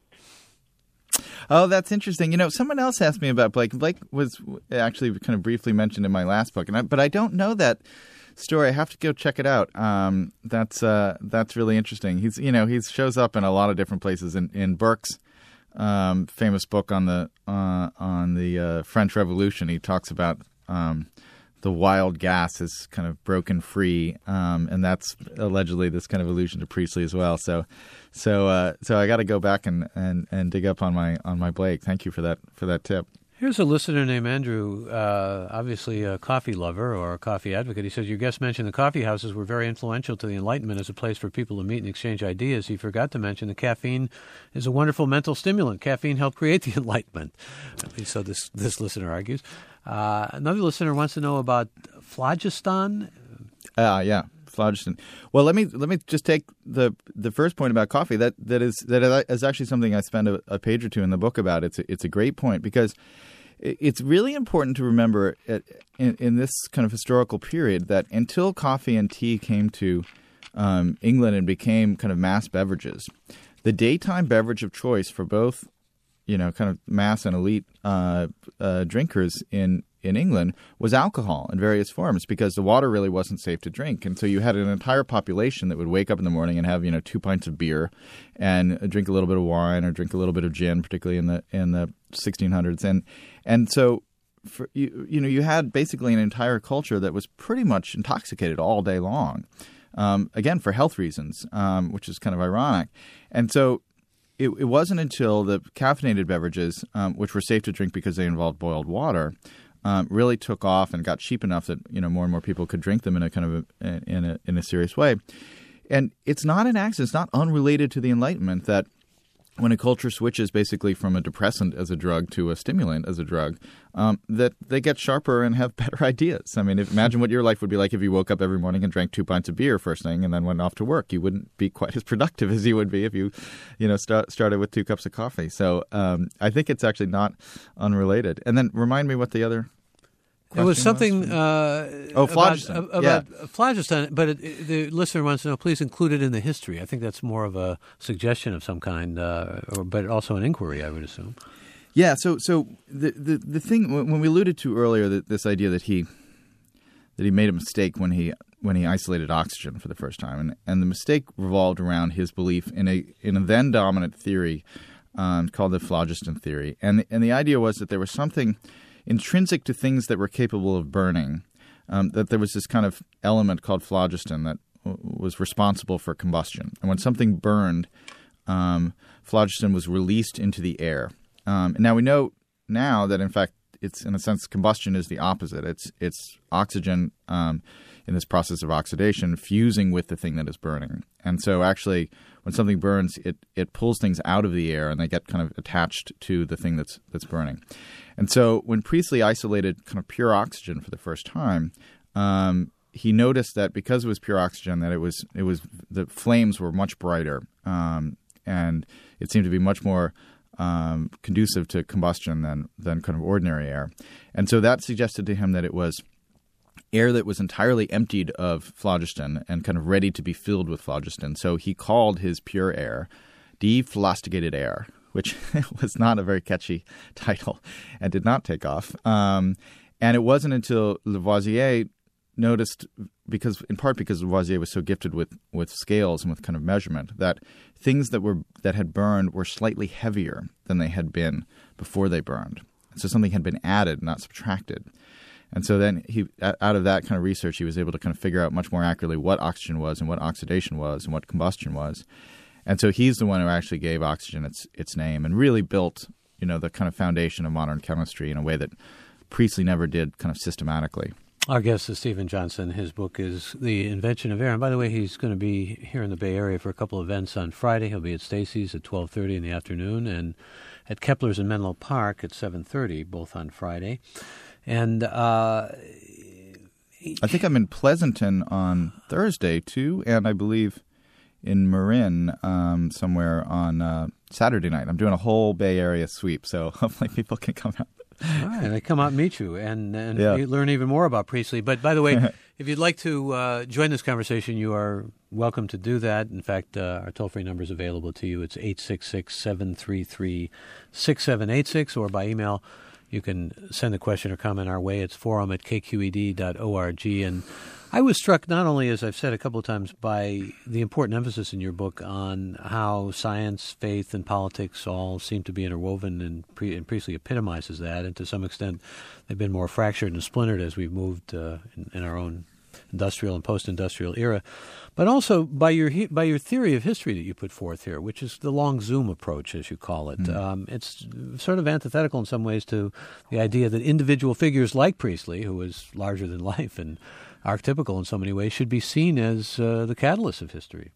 Oh, that's interesting. You know, someone else asked me about Blake. Blake was actually kind of briefly mentioned in my last book, and I, but I don't know that story. I have to go check it out. Um, that's uh, that's really interesting. He's you know he shows up in a lot of different places in in Burke's um, famous book on the uh, on the uh, French Revolution. He talks about um, the wild gas is kind of broken free, um, and that's allegedly this kind of allusion to Priestley as well. So, so, uh, so I got to go back and, and, and dig up on my on my Blake. Thank you for that for that tip. Here's a listener named Andrew, uh, obviously a coffee lover or a coffee advocate. He says, your guest mentioned the coffee houses were very influential to the Enlightenment as a place for people to meet and exchange ideas. He forgot to mention that caffeine is a wonderful mental stimulant. Caffeine helped create the Enlightenment. So this, this listener argues. Uh, another listener wants to know about phlogiston. Ah, uh, yeah. Phlogiston. Well, let me let me just take the the first point about coffee. That that is that is actually something I spend a, a page or two in the book about. It's a, it's a great point because it's really important to remember at, in, in this kind of historical period that until coffee and tea came to um, England and became kind of mass beverages, the daytime beverage of choice for both, you know, kind of mass and elite uh, uh, drinkers in in England was alcohol in various forms because the water really wasn't safe to drink. And so you had an entire population that would wake up in the morning and have, you know, two pints of beer and drink a little bit of wine or drink a little bit of gin, particularly in the in the sixteen hundreds. And and so, for, you, you know, you had basically an entire culture that was pretty much intoxicated all day long, um, again, for health reasons, um, which is kind of ironic. And so it, it wasn't until the caffeinated beverages, um, which were safe to drink because they involved boiled water, Um, really took off and got cheap enough that, you know, more and more people could drink them in a kind of a, in a in a serious way. And it's not an accident. It's not unrelated to the Enlightenment that when a culture switches basically from a depressant as a drug to a stimulant as a drug, um, that they get sharper and have better ideas. I mean, if, imagine what your life would be like if you woke up every morning and drank two pints of beer first thing and then went off to work. You wouldn't be quite as productive as you would be if you, you know, start, started with two cups of coffee. So um, I think it's actually not unrelated. And then remind me what the other It was something uh, oh, phlogiston. about, about yeah. phlogiston, but it, it, the listener wants to know, please include it in the history. I think that's more of a suggestion of some kind, uh, or, but also an inquiry, I would assume. Yeah, so so the, the the thing when we alluded to earlier that this idea that he that he made a mistake when he when he isolated oxygen for the first time, and, and the mistake revolved around his belief in a in a then dominant theory um, called the phlogiston theory, and and the idea was that there was something intrinsic to things that were capable of burning, um, that there was this kind of element called phlogiston that w- was responsible for combustion. And when something burned, um, phlogiston was released into the air. Um, and now we know now that, in fact, it's in a sense combustion is the opposite. It's it's oxygen um, in this process of oxidation fusing with the thing that is burning. And so actually when something burns, it, it pulls things out of the air and they get kind of attached to the thing that's that's burning. And so when Priestley isolated kind of pure oxygen for the first time, um, he noticed that because it was pure oxygen, that it was it was the flames were much brighter, um, and it seemed to be much more um, conducive to combustion than than kind of ordinary air. And so that suggested to him that it was air that was entirely emptied of phlogiston and kind of ready to be filled with phlogiston. So he called his pure air dephlogisticated air, which was not a very catchy title and did not take off. Um, and it wasn't until Lavoisier noticed, because in part because Lavoisier was so gifted with, with scales and with kind of measurement, that things that were that had burned were slightly heavier than they had been before they burned. So something had been added, not subtracted. And so then he, out of that kind of research, he was able to kind of figure out much more accurately what oxygen was and what oxidation was and what combustion was. And so he's the one who actually gave oxygen its its name and really built, you know, the kind of foundation of modern chemistry in a way that Priestley never did kind of systematically. Our guest is Stephen Johnson. His book is The Invention of Air. And by the way, he's going to be here in the Bay Area for a couple of events on Friday. He'll be at Stacy's at twelve thirty in the afternoon and at Kepler's in Menlo Park at seven thirty, both on Friday. And uh, I think I'm in Pleasanton on Thursday, too, and I believe in Marin um, somewhere on uh, Saturday night. I'm doing a whole Bay Area sweep, so hopefully people can come out. All right, they come out and meet you and, and Yeah. you learn even more about Priestley. But by the way, if you'd like to uh, join this conversation, you are welcome to do that. In fact, uh, our toll-free number is available to you. It's eight six six, seven three three, six seven eight six, or by email, you can send a question or comment our way. It's forum at k q e d dot org. And I was struck not only, as I've said a couple of times, by the important emphasis in your book on how science, faith, and politics all seem to be interwoven, and, Pre- and Priestley epitomizes that. And to some extent, they've been more fractured and splintered as we've moved uh, in, in our own industrial and post-industrial era. But also by your he- by your theory of history that you put forth here, which is the long zoom approach, as you call it. Mm. Um, it's sort of antithetical in some ways to the idea that individual figures like Priestley, who was larger than life and archetypical in so many ways, should be seen as uh, the catalyst of history.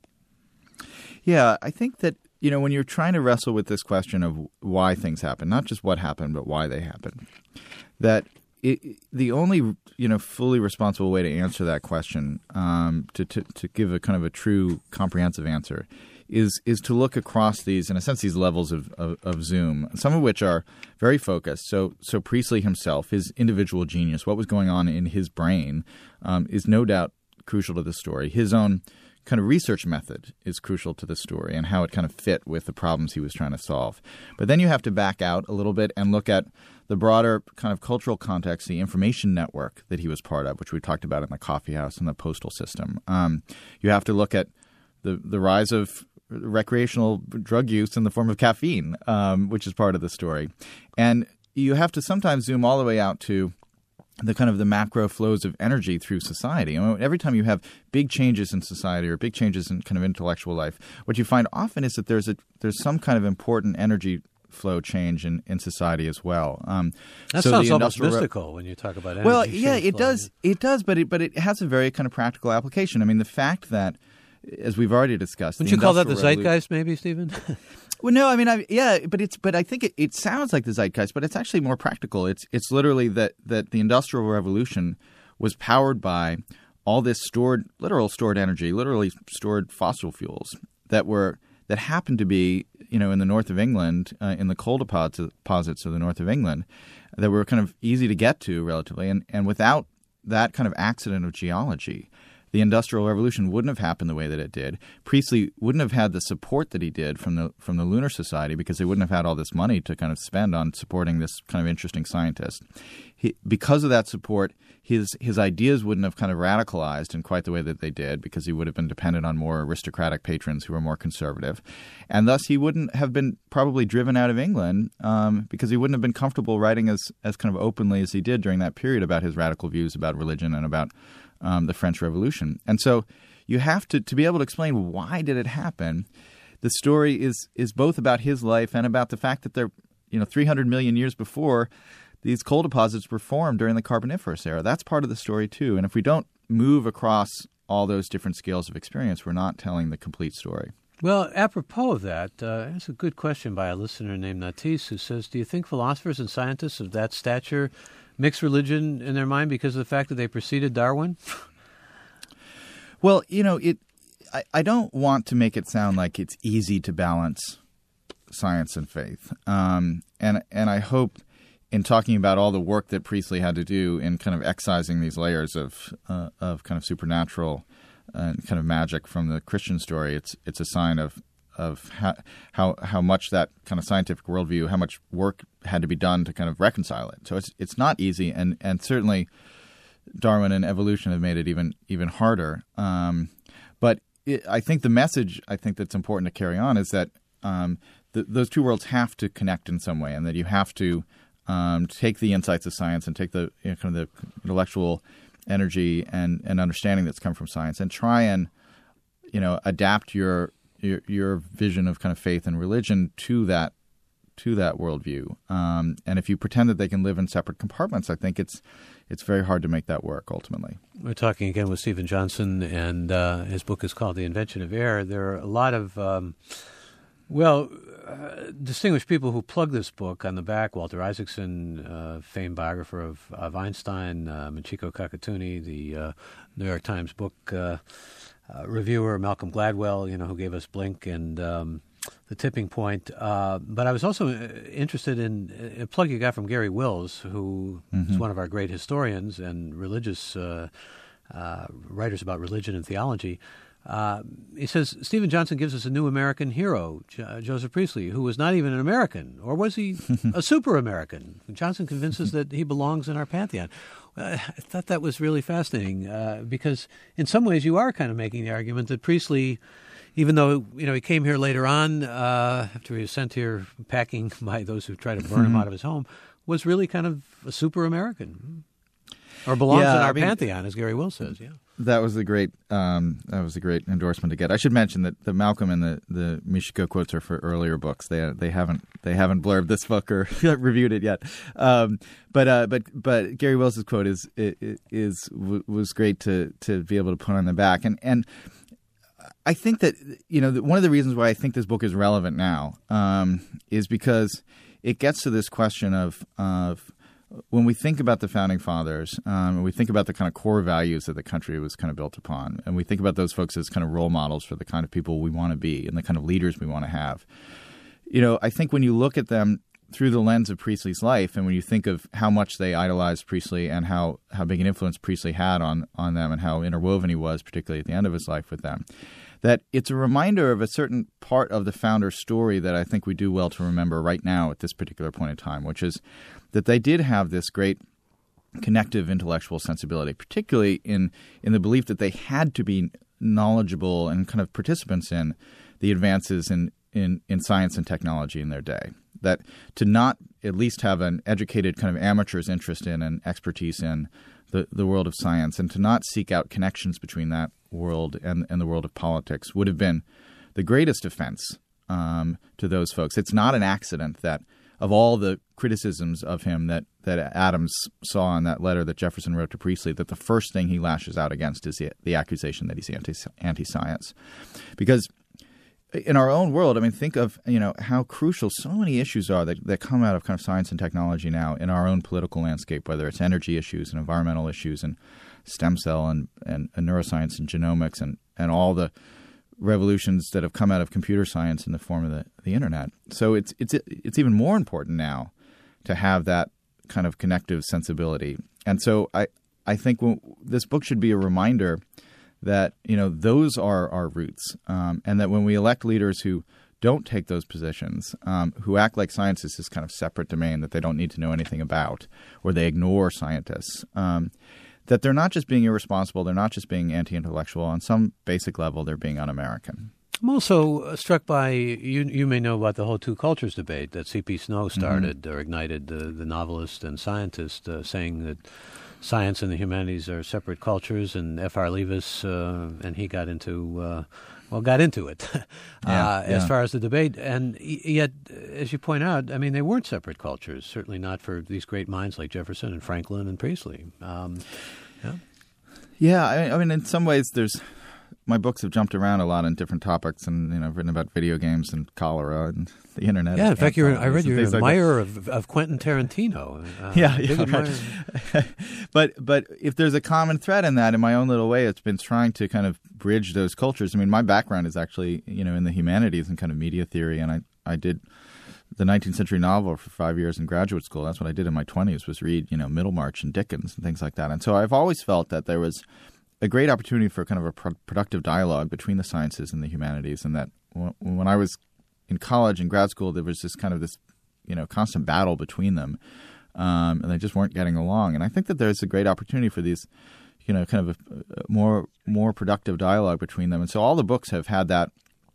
Yeah, I think that, you know, when you're trying to wrestle with this question of why things happen, not just what happened, but why they happen, that it, the only, you know, fully responsible way to answer that question, um, to, to, to give a kind of a true comprehensive answer, is is to look across these, in a sense, these levels of, of, of zoom, some of which are very focused. So so Priestley himself, his individual genius, what was going on in his brain, um, is no doubt crucial to the story. His own kind of research method is crucial to the story and how it kind of fit with the problems he was trying to solve. But then you have to back out a little bit and look at the broader kind of cultural context, the information network that he was part of, which we talked about in the coffee house and the postal system. Um, you have to look at the the rise of recreational drug use in the form of caffeine, um, which is part of the story. And you have to sometimes zoom all the way out to the kind of the macro flows of energy through society. I mean, every time you have big changes in society or big changes in kind of intellectual life, what you find often is that there's a there's some kind of important energy flow change in, in society as well. Um, that so sounds almost re- mystical when you talk about energy. Well, yeah, it flow. does. It does, but it but it has a very kind of practical application. I mean, the fact that, as we've already discussed, wouldn't you call that the Industrial zeitgeist, maybe, Stephen? Well, no, I mean, I, yeah, but it's but I think it, it sounds like the zeitgeist, but it's actually more practical. It's it's literally that that the Industrial Revolution was powered by all this stored, literal stored energy, literally stored fossil fuels that were that happened to be, you know, in the north of England, uh, in the coal deposits of the north of England, that were kind of easy to get to relatively, and and without that kind of accident of geology, the Industrial Revolution wouldn't have happened the way that it did. Priestley wouldn't have had the support that he did from the from the Lunar Society because they wouldn't have had all this money to kind of spend on supporting this kind of interesting scientist. He, because of that support, his his ideas wouldn't have kind of radicalized in quite the way that they did because he would have been dependent on more aristocratic patrons who were more conservative. And thus he wouldn't have been probably driven out of England um, because he wouldn't have been comfortable writing as, as kind of openly as he did during that period about his radical views about religion and about Um, the French Revolution. And so you have to, to be able to explain why did it happen. The story is is both about his life and about the fact that there, you know, three hundred million years before, these coal deposits were formed during the Carboniferous era. That's part of the story too. And if we don't move across all those different scales of experience, we're not telling the complete story. Well, apropos of that, uh, that's a good question by a listener named Natis, who says, do you think philosophers and scientists of that stature mix religion in their mind because of the fact that they preceded Darwin? Well, you know, it. I, I don't want to make it sound like it's easy to balance science and faith. Um, and and I hope in talking about all the work that Priestley had to do in kind of excising these layers of uh, of kind of supernatural and kind of magic from the Christian story, it's it's a sign of of how, how how much that kind of scientific worldview, how much work had to be done to kind of reconcile it. So it's it's not easy, and, and certainly Darwin and evolution have made it even even harder. Um, but it, I think the message I think that's important to carry on is that um, the, those two worlds have to connect in some way, and that you have to um, take the insights of science and take the you know, kind of the intellectual energy and, and understanding that's come from science, and try and you know adapt your Your, your vision of kind of faith and religion to that to that worldview. Um, and if you pretend that they can live in separate compartments, I think it's it's very hard to make that work ultimately. We're talking again with Stephen Johnson, and uh, his book is called The Invention of Air. There are a lot of, um, well, uh, distinguished people who plug this book on the back. Walter Isaacson, uh, famed biographer of, of Einstein, uh, Michiko Kakatuni, the uh, New York Times book uh uh, reviewer, Malcolm Gladwell, you know, who gave us Blink and um, The Tipping Point. Uh, but I was also interested in a plug you got from Gary Wills, who mm-hmm. is one of our great historians and religious uh, uh, writers about religion and theology. Uh, he says, Stephen Johnson gives us a new American hero, J- Joseph Priestley, who was not even an American, or was he a super-American? Johnson convinces that he belongs in our pantheon. Uh, I thought that was really fascinating, uh, because in some ways you are kind of making the argument that Priestley, even though you know he came here later on, uh, after he was sent here packing by those who tried to burn him out of his home, was really kind of a super-American, or belongs yeah, in our I mean, pantheon, as Gary Wills says, yeah. That was a great um, that was a great endorsement to get. I should mention that the Malcolm and the, the Michiko quotes are for earlier books. They they haven't they haven't blurbed this book or reviewed it yet. Um, but uh, but but Gary Wills' quote is is was great to to be able to put on the back. And and I think that you know one of the reasons why I think this book is relevant now um, is because it gets to this question of of when we think about the Founding Fathers, um, and we think about the kind of core values that the country was kind of built upon, and we think about those folks as kind of role models for the kind of people we want to be and the kind of leaders we want to have, you know, I think when you look at them through the lens of Priestley's life, and when you think of how much they idolized Priestley and how, how big an influence Priestley had on, on them and how interwoven he was, particularly at the end of his life with them, that it's a reminder of a certain part of the founder's story that I think we do well to remember right now at this particular point in time, which is that they did have this great connective intellectual sensibility, particularly in, in the belief that they had to be knowledgeable and kind of participants in the advances in, in, in science and technology in their day. That to not at least have an educated kind of amateur's interest in and expertise in the, the world of science, and to not seek out connections between that world and, and the world of politics would have been the greatest offense um, to those folks. It's not an accident that of all the criticisms of him that, that Adams saw in that letter that Jefferson wrote to Priestley, that the first thing he lashes out against is the, the accusation that he's anti, anti-science. Because in our own world, I mean, think of, you know, how crucial so many issues are that, that come out of kind of science and technology now in our own political landscape, whether it's energy issues and environmental issues and stem cell and, and, and neuroscience and genomics and, and all the revolutions that have come out of computer science in the form of the, the internet. So it's it's it's even more important now to have that kind of connective sensibility. And so I I think w- this book should be a reminder that, you know, those are our roots, um, and that when we elect leaders who don't take those positions, um, who act like science is this kind of separate domain that they don't need to know anything about, or they ignore scientists, um, that they're not just being irresponsible, they're not just being anti-intellectual. On some basic level, they're being un-American. I'm also struck by, you you may know about the whole two cultures debate that C P Snow started mm-hmm. or ignited, the, the novelist and scientist, uh, saying that science and the humanities are separate cultures, and F R Leavis, uh, and he got into, uh, well, got into it uh, yeah, yeah. as far as the debate. And yet, as you point out, I mean, they weren't separate cultures, certainly not for these great minds like Jefferson and Franklin and Priestley. Um, yeah, yeah I, I mean, in some ways, there's my books have jumped around a lot on different topics, and you know, I've written about video games and cholera and the internet. Yeah, in fact, you're, I read you're an admirer like of, of Quentin Tarantino. Uh, yeah, yeah right. but but if there's a common thread in that, in my own little way, it's been trying to kind of bridge those cultures. I mean, my background is actually, you know, in the humanities and kind of media theory, and I, I did the nineteenth century novel for five years in graduate school. That's what I did in my twenties, was read, you know, Middlemarch and Dickens and things like that. And so I've always felt that there was a great opportunity for kind of a pro- productive dialogue between the sciences and the humanities, and that w- when I was in college and grad school, there was this kind of this, you know, constant battle between them, um, and they just weren't getting along. And I think that there's a great opportunity for these, you know, kind of a, a more more productive dialogue between them. And so all the books have had that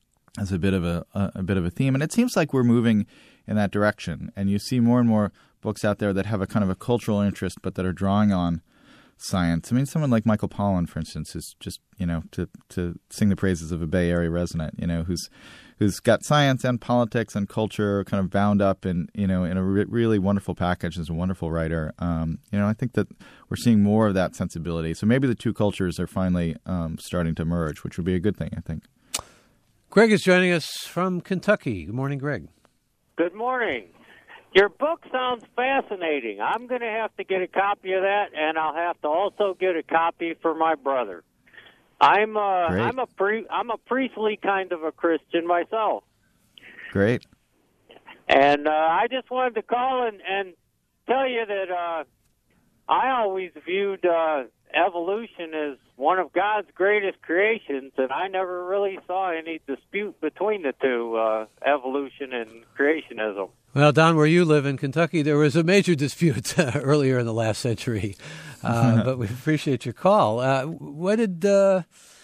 as a bit of a, a, a bit of a theme, and it seems like we're moving in that direction. And you see more and more books out there that have a kind of a cultural interest, but that are drawing on science. I mean, someone like Michael Pollan, for instance, is just, you know, to, to sing the praises of a Bay Area resident, you know, who's who's got science and politics and culture kind of bound up in, you know, in a re- really wonderful package. Is a wonderful writer. Um, you know, I think that we're seeing more of that sensibility. So maybe the two cultures are finally um, starting to merge, which would be a good thing, I think. Greg is joining us from Kentucky. Good morning, Greg. Good morning. Your book sounds fascinating. I'm going to have to get a copy of that, and I'll have to also get a copy for my brother. I'm uh, Great. I'm a pre- I'm a Priestley kind of a Christian myself, Great. and uh, I just wanted to call and, and tell you that uh, I always viewed uh, evolution as one of God's greatest creations, and I never really saw any dispute between the two, uh, evolution and creationism. Well, Don, where you live in Kentucky, there was a major dispute earlier in the last century, uh, but we appreciate your call. Uh, what did, uh,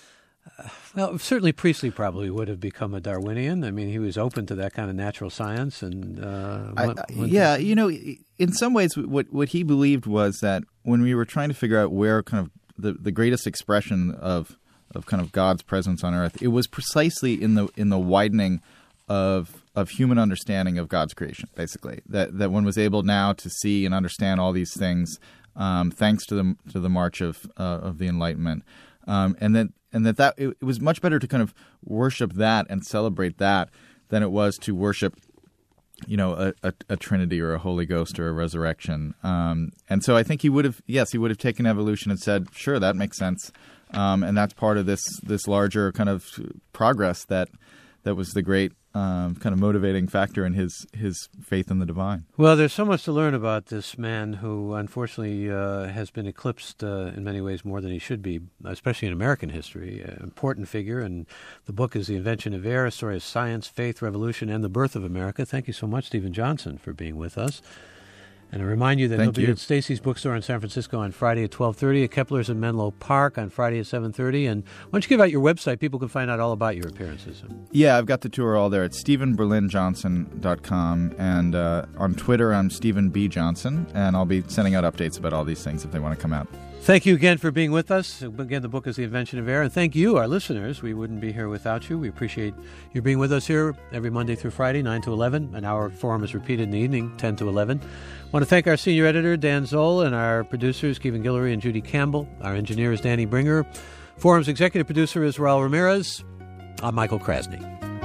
well, certainly Priestley probably would have become a Darwinian. I mean, he was open to that kind of natural science. and uh, I, went, I, went Yeah, to, you know, in some ways, what, what he believed was that when we were trying to figure out where kind of the, the greatest expression of of kind of God's presence on earth, it was precisely in the in the widening of of human understanding of God's creation, basically. That that one was able now to see and understand all these things um, thanks to the to the march of uh, of the Enlightenment, um, and that and that that it, it was much better to kind of worship that and celebrate that than it was to worship, you know, a, a, a Trinity or a Holy Ghost or a resurrection. Um, and so I think he would have, yes, he would have taken evolution and said, sure, that makes sense. Um, and that's part of this this larger kind of progress that that was the great um, kind of motivating factor in his, his faith in the divine. Well, there's so much to learn about this man who unfortunately uh, has been eclipsed uh, in many ways more than he should be, especially in American history. An important figure, and the book is The Invention of Air, a story of science, faith, revolution, and the birth of America. Thank you so much, Stephen Johnson, for being with us. And I remind you that Thank he'll be you. at Stacy's Bookstore in San Francisco on Friday at twelve thirty, at Kepler's in Menlo Park on Friday at seven thirty. And why don't you give out your website? People can find out all about your appearances. Yeah, I've got the tour all there at stephen berlin johnson dot com. And uh, on Twitter, I'm Stephen B. Johnson. And I'll be sending out updates about all these things if they want to come out. Thank you again for being with us. Again, the book is The Invention of Air. And thank you, our listeners. We wouldn't be here without you. We appreciate you being with us here every Monday through Friday, nine to eleven. An hour forum is repeated in the evening, ten to eleven. I want to thank our senior editor, Dan Zoll, and our producers, Kevin Guillory and Judy Campbell. Our engineer is Danny Bringer. Forum's executive producer is Raul Ramirez. I'm Michael Krasny.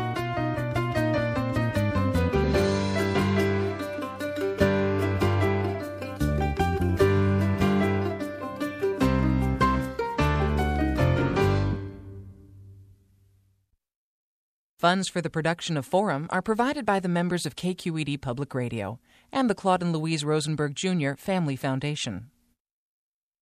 Funds for the production of Forum are provided by the members of K Q E D Public Radio and the Claude and Louise Rosenberg Junior Family Foundation.